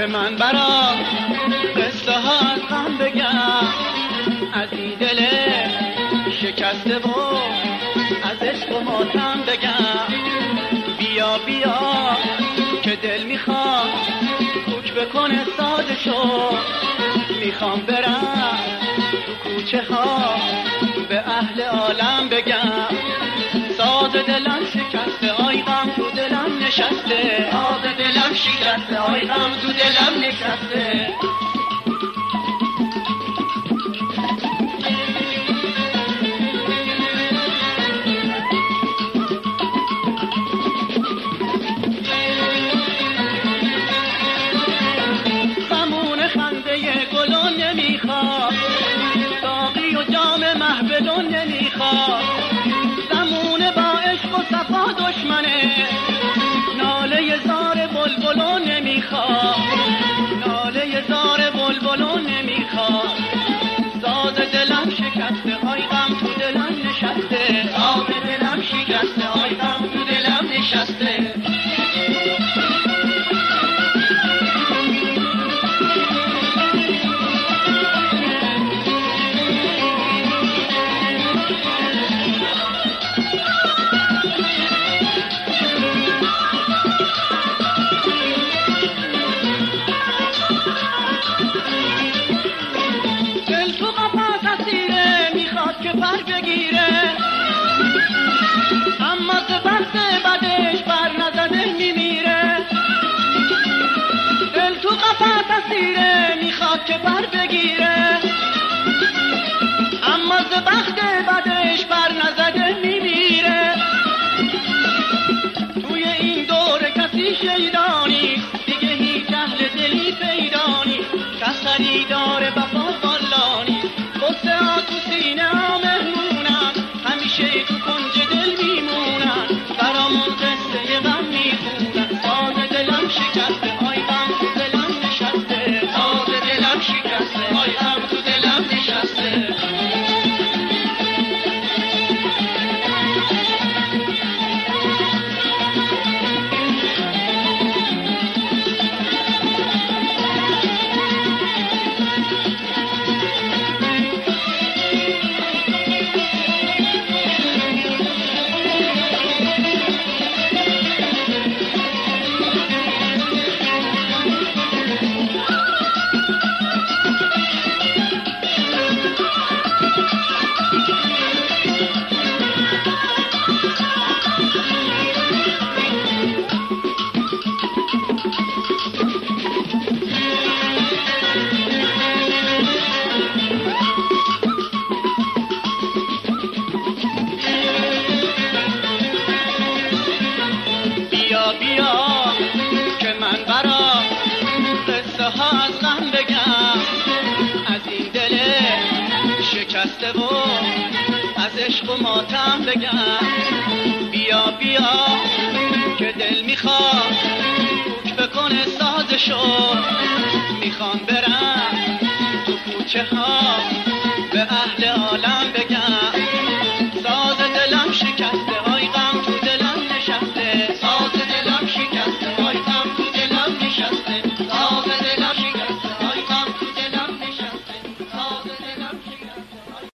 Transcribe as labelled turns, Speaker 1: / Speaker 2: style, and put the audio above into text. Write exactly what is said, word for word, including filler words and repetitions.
Speaker 1: من برا قصه ها از غم بگم، از این دل شکسته و از عشق و ماتم بگم. بیا بیا که دل میخواد کوک بکنه سازشو، میخوام برم تو کوچه ها به اهل عالم بگم. ساز دلم شکسته آی غم تو دلم نشسته، ساز دلم شکسته آی غم تو دلم نشسته. خمون خنده گلون نمیخواد، ساقی و جام محبلون نمیخواد. زمونه با عشق و صفا دشمنه، ناله زار بلبلون نمیخواد، ناله زار بلبلون نمیخواد. ساز دلم شکسته آی غم تو دلم نشسته، ساز دلم شکسته آی غم تو دلم نشسته. اما زبخت بدش بر نزده میمیره، دل تو قفس اسیره میخواد که بر بگیره. اما زبخت بدش بر نزده میمیره، توی این دور کسی شیدانی دیگه هیچ اهل دلی پیدانی، کسری داره وفا بالانی. قصه ها تو سینه ها مهمونن، همیشه تو کنج دل میمونن، برامون قصه غم میخونن. ساز دلم شکسته آی غم تو دلم نشسته، ساز دلم شکسته آی غم تو دلم نشسته. بیا بیا که من برا قصه ها از غم بگم، از این دل شکسته و از عشق و ماتم بگم. بیا بیا که دل میخواد کوک بکنه سازشو، میخوام برم تو کوچه ها